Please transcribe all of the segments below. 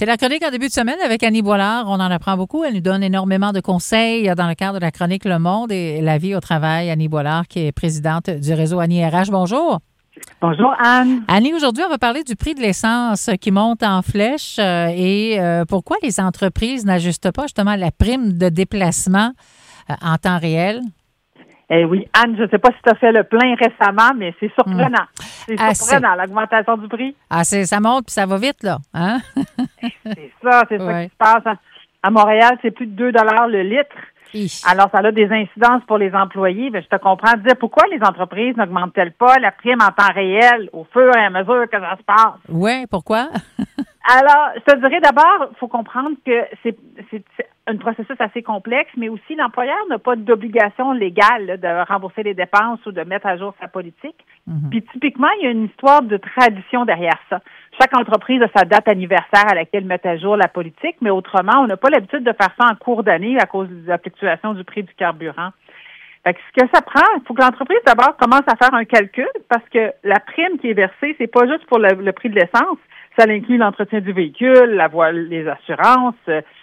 C'est la chronique en début de semaine avec Annie Boilard. On en apprend beaucoup. Elle nous donne énormément de conseils dans le cadre de la chronique Le Monde et la vie au travail. Annie Boilard, qui est présidente du réseau Annie RH. Bonjour. Bonjour, Anne. Annie, aujourd'hui, on va parler du prix de l'essence qui monte en flèche et pourquoi les entreprises n'ajustent pas justement la prime de déplacement en temps réel. Eh oui, Anne, je ne sais pas si tu as fait le plein récemment, mais c'est surprenant. C'est surprenant, l'augmentation du prix. Ça monte puis ça va vite, là. Hein? C'est ça qui se passe. À Montréal, c'est plus de 2 $ le litre. Alors, ça a des incidences pour les employés. Mais je te comprends de dire pourquoi les entreprises n'augmentent-elles pas la prime en temps réel au fur et à mesure que ça se passe? Oui, pourquoi? Alors, je te dirais d'abord, il faut comprendre que c'est un processus assez complexe, mais aussi l'employeur n'a pas d'obligation légale là, de rembourser les dépenses ou de mettre à jour sa politique. Mm-hmm. Puis typiquement, il y a une histoire de tradition derrière ça. Chaque entreprise a sa date anniversaire à laquelle mettre à jour la politique, mais autrement, on n'a pas l'habitude de faire ça en cours d'année à cause de la fluctuation du prix du carburant. Fait que ce que ça prend, il faut que l'entreprise d'abord commence à faire un calcul parce que la prime qui est versée, c'est pas juste pour le prix de l'essence, ça inclut l'entretien du véhicule, les assurances,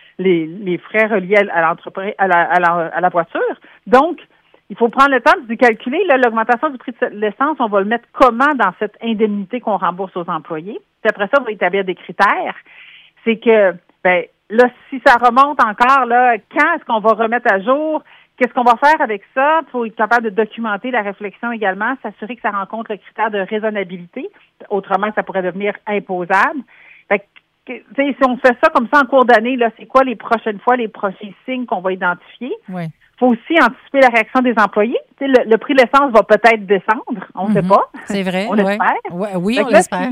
les frais reliés à l'entreprise, à la voiture. Donc, il faut prendre le temps de calculer l'augmentation du prix de l'essence, on va le mettre comment dans cette indemnité qu'on rembourse aux employés. Puis après ça, on va établir des critères. C'est que, là, si ça remonte encore, là, quand est-ce qu'on va remettre à jour? Qu'est-ce qu'on va faire avec ça? Il faut être capable de documenter la réflexion également, s'assurer que ça rencontre le critère de raisonnabilité. Autrement, ça pourrait devenir imposable. Fait que, si on fait ça comme ça en cours d'année, là, c'est quoi les prochaines fois, les prochains signes qu'on va identifier? Oui. Il faut aussi anticiper la réaction des employés. Le prix de l'essence va peut-être descendre. On ne sait pas. C'est vrai. On l'espère. Oui, on l'espère.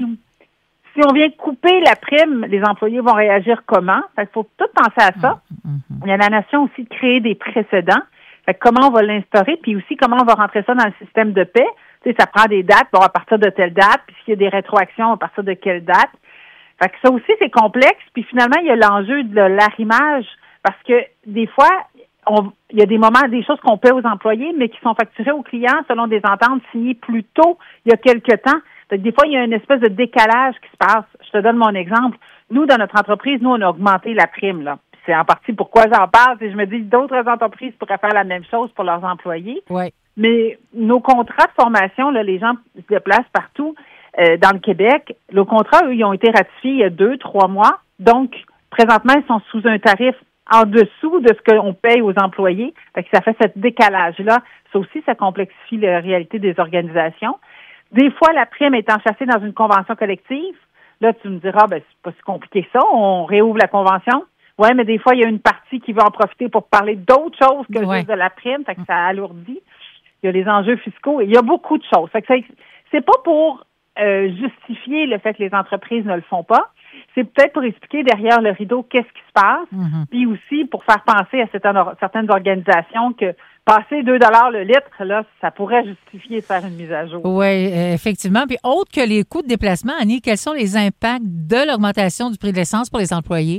Si on vient couper la prime, les employés vont réagir comment? Il faut tout penser à ça. Il y a la notion aussi de créer des précédents. Comment on va l'instaurer, puis aussi comment on va rentrer ça dans le système de paie. Ça prend des dates, à partir de telle date, puis s'il y a des rétroactions, à partir de quelle date. Fait que ça aussi, c'est complexe. Puis finalement, il y a l'enjeu de l'arrimage, parce que des fois, il y a des choses qu'on paie aux employés, mais qui sont facturées aux clients selon des ententes signées plus tôt, il y a quelque temps. Donc, des fois, il y a une espèce de décalage qui se passe. Je te donne mon exemple. Nous, dans notre entreprise, on a augmenté la prime, là. C'est en partie pourquoi j'en parle. Et je me dis d'autres entreprises pourraient faire la même chose pour leurs employés. Oui. Mais nos contrats de formation, là, les gens se déplacent partout dans le Québec. Les contrats, eux, ils ont été ratifiés il y a 2-3 mois. Donc, présentement, ils sont sous un tarif en dessous de ce qu'on paye aux employés. Fait que ça fait ce décalage-là. Ça aussi, ça complexifie la réalité des organisations. Des fois, la prime est enchâssée dans une convention collective. Là, tu me diras, c'est pas si compliqué que ça. On réouvre la convention. Oui, mais des fois, il y a une partie qui va en profiter pour parler d'autres choses que juste de la prime, fait que ça alourdit. Il y a les enjeux fiscaux et il y a beaucoup de choses. Fait que c'est pas pour justifier le fait que les entreprises ne le font pas. C'est peut-être pour expliquer derrière le rideau qu'est-ce qui se passe, puis aussi pour faire penser à certaines organisations que passer 2 $ le litre, là, ça pourrait justifier de faire une mise à jour. Oui, effectivement. Puis autre que les coûts de déplacement, Annie, quels sont les impacts de l'augmentation du prix de l'essence pour les employés?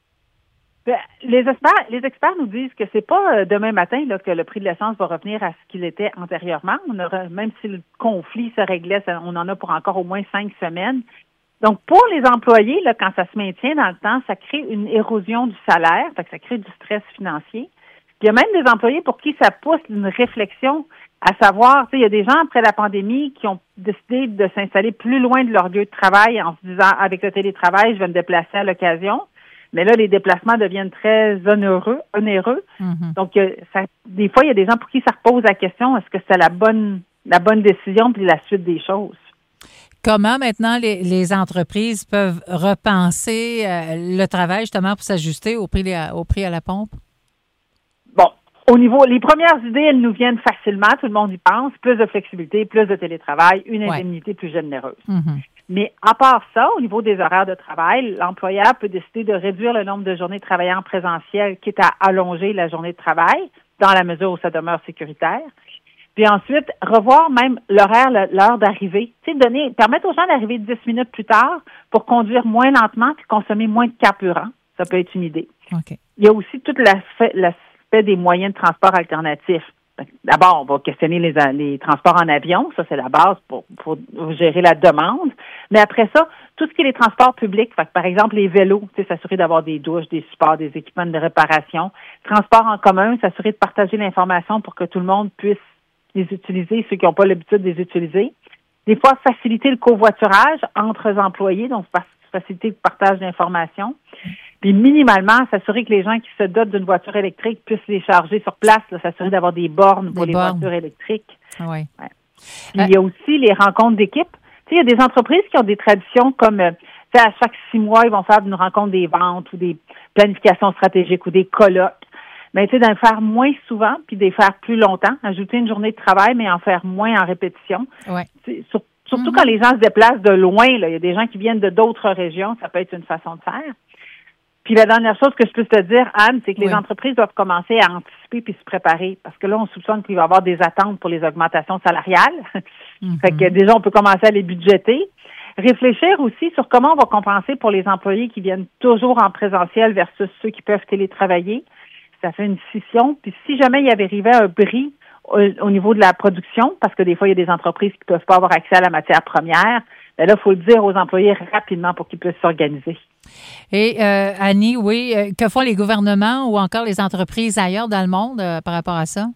Les experts nous disent que c'est pas demain matin là, que le prix de l'essence va revenir à ce qu'il était antérieurement. Même si le conflit se réglait, on en a pour encore au moins 5 semaines. Donc, pour les employés, là, quand ça se maintient dans le temps, ça crée une érosion du salaire, fait que ça crée du stress financier. Puis il y a même des employés pour qui ça pousse une réflexion à savoir, il y a des gens après la pandémie qui ont décidé de s'installer plus loin de leur lieu de travail en se disant, avec le télétravail, je vais me déplacer à l'occasion. Mais là, les déplacements deviennent très onéreux. Mm-hmm. Donc, des fois, il y a des gens pour qui ça repose la question, est-ce que c'est la bonne décision puis la suite des choses? Comment maintenant les entreprises peuvent repenser le travail justement pour s'ajuster au prix à la pompe? Bon, les premières idées, elles nous viennent facilement, tout le monde y pense, plus de flexibilité, plus de télétravail, une indemnité plus généreuse. Mm-hmm. Mais à part ça, au niveau des horaires de travail, l'employeur peut décider de réduire le nombre de journées travaillées en présentiel, quitte à allonger la journée de travail, dans la mesure où ça demeure sécuritaire. Puis ensuite, revoir même l'heure d'arrivée. Permettre aux gens d'arriver 10 minutes plus tard pour conduire moins lentement puis consommer moins de carburant. Ça peut être une idée. Okay. Il y a aussi tout l'aspect des moyens de transport alternatifs. D'abord, on va questionner les transports en avion. Ça, c'est la base pour gérer la demande. Mais après ça, tout ce qui est les transports publics, fait que, par exemple, les vélos, s'assurer d'avoir des douches, des supports, des équipements de réparation. Transports en commun, s'assurer de partager l'information pour que tout le monde puisse les utiliser, ceux qui n'ont pas l'habitude de les utiliser. Des fois, faciliter le covoiturage entre employés, donc faciliter le partage d'informations. Puis minimalement, s'assurer que les gens qui se dotent d'une voiture électrique puissent les charger sur place, s'assurer d'avoir des bornes pour les voitures électriques. Oui. Ouais. Puis, il y a aussi les rencontres d'équipe. Il y a des entreprises qui ont des traditions comme à chaque 6 mois, ils vont faire une rencontre des ventes ou des planifications stratégiques ou des colloques. Mais d'en faire moins souvent puis de les faire plus longtemps, ajouter une journée de travail, mais en faire moins en répétition. Ouais. Surtout quand les gens se déplacent de loin, là, il y a des gens qui viennent de d'autres régions, ça peut être une façon de faire. Puis la dernière chose que je peux te dire, Anne, c'est que les entreprises doivent commencer à anticiper puis se préparer. Parce que là, on soupçonne qu'il va y avoir des attentes pour les augmentations salariales. Fait que déjà, on peut commencer à les budgéter. Réfléchir aussi sur comment on va compenser pour les employés qui viennent toujours en présentiel versus ceux qui peuvent télétravailler. Ça fait une scission. Puis si jamais il y avait arrivé un bris au niveau de la production, parce que des fois, il y a des entreprises qui ne peuvent pas avoir accès à la matière première, bien là, il faut le dire aux employés rapidement pour qu'ils puissent s'organiser. Et Annie, oui, que font les gouvernements ou encore les entreprises ailleurs dans le monde par rapport à ça?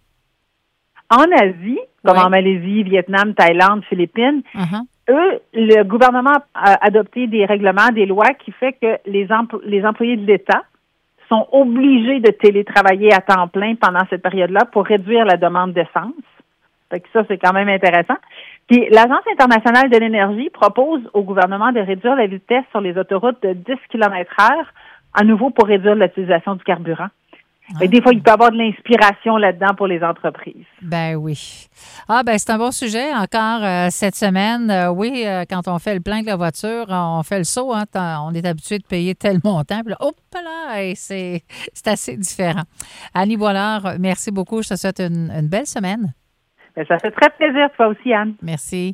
En Asie, comme en Malaisie, Vietnam, Thaïlande, Philippines, eux, le gouvernement a adopté des règlements, des lois qui fait que les employés de l'État sont obligés de télétravailler à temps plein pendant cette période-là pour réduire la demande d'essence. Fait que ça, c'est quand même intéressant. Puis l'Agence internationale de l'énergie propose au gouvernement de réduire la vitesse sur les autoroutes de 10 km/h, à nouveau pour réduire l'utilisation du carburant. Des fois, il peut y avoir de l'inspiration là-dedans pour les entreprises. Ben oui. C'est un bon sujet encore cette semaine. Quand on fait le plein de la voiture, on fait le saut. On est habitué de payer tel montant. Puis là, hop là, c'est assez différent. Annie Boilard, merci beaucoup. Je te souhaite une belle semaine. Ça fait très plaisir, toi aussi, Anne. Merci.